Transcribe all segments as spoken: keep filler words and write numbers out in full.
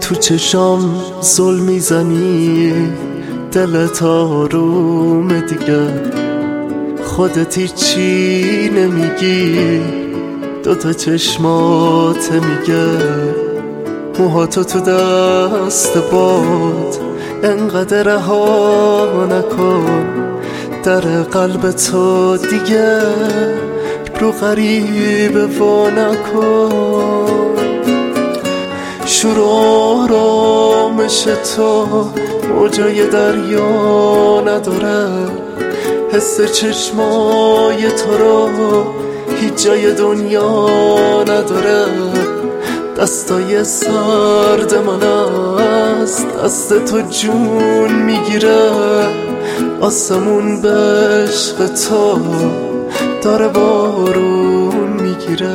تو چشام زل میزنی، دلت آرومه دیگه، خودت هیچی نمیگی، دوتا چشمات میگه، موهاتو تو دست باد انقدر رها نکن، در قلب تو دیگه رو غریبه وا نکن. شور آرامش تو موجای دریا نداره، حس چشمای تو رو هیچ جای دنیا نداره. دستای سرد من است دست تو جون میگیره، آسمون به عشق تو داره بارون میگیره.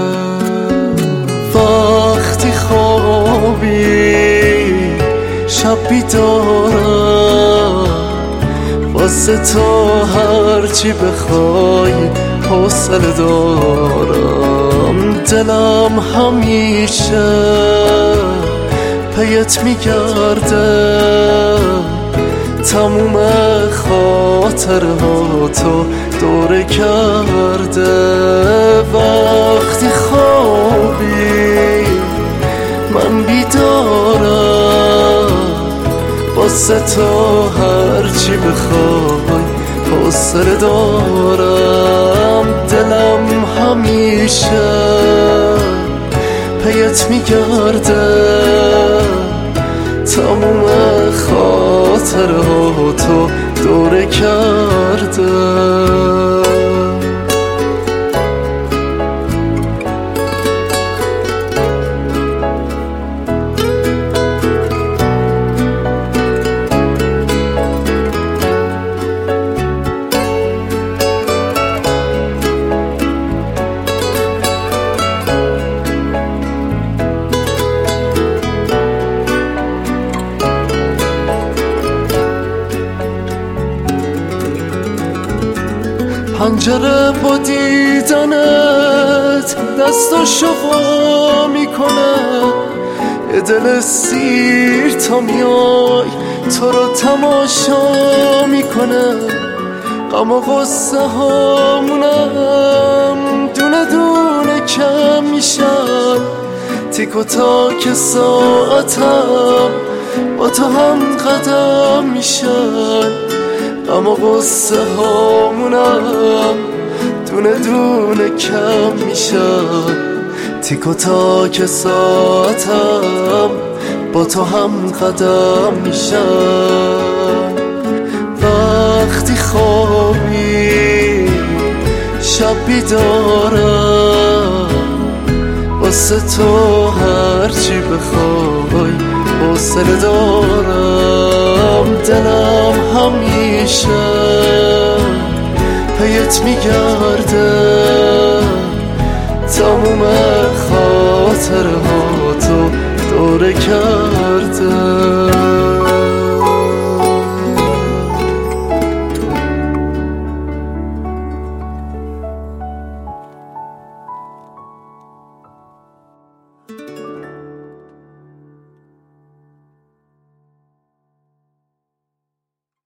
وقتی خوابی شب بیدارم، واسه تو هرچی بخوای حوصله دارم. دلم همیشه پیت میگرده، تموم خاطرهاتو دوره کرده. وقتی خوابی من بیدارم، واسه تو هرچی بخوای حوصله دارم. دلم همیشه پیت میگرده، تموم خاطرهاتو دوره کرده. پنجره با دیدنت دستاشو وا میکنه، یه دل سیر تا میای تو رو تماشا میکنه. غم و غصه هامونم دونه دونه کم میشن، تیک و تاک ساعتم با تو هم قدم میشن. غم و غصه هامونم دونه دونه کم میشن، تیک و تاک ساعتم با تو هم قدم میشن. وقتی خوابی شب بیدارم، واسه تو هرچی بخوای حوصله دارم. دلم همیشه پیت میگرده، تموم خاطره